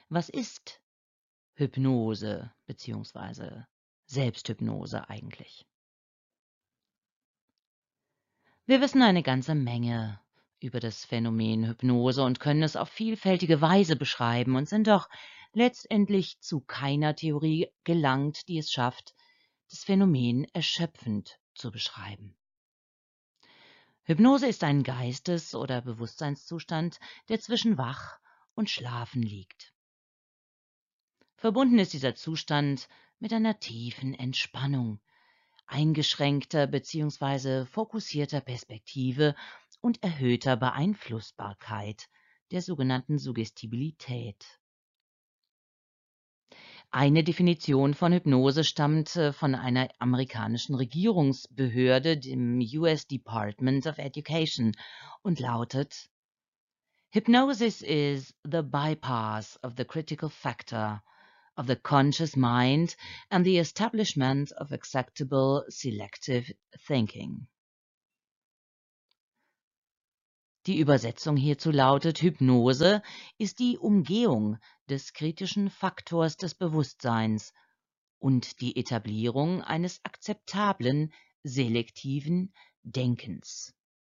Was ist Hypnose bzw. Selbsthypnose eigentlich? Wir wissen eine ganze Menge über das Phänomen Hypnose und können es auf vielfältige Weise beschreiben und sind doch letztendlich zu keiner Theorie gelangt, die es schafft, das Phänomen erschöpfend zu beschreiben. Hypnose ist ein Geistes- oder Bewusstseinszustand, der zwischen Wach und Schlafen liegt. Verbunden ist dieser Zustand mit einer tiefen Entspannung, eingeschränkter bzw. fokussierter Perspektive und erhöhter Beeinflussbarkeit, der sogenannten Suggestibilität. Eine Definition von Hypnose stammt von einer amerikanischen Regierungsbehörde, dem US Department of Education, und lautet: Hypnosis is the bypass of the critical factor of the conscious mind and the establishment of acceptable selective thinking. Die Übersetzung hierzu lautet: Hypnose ist die Umgehung des kritischen Faktors des Bewusstseins und die Etablierung eines akzeptablen, selektiven Denkens.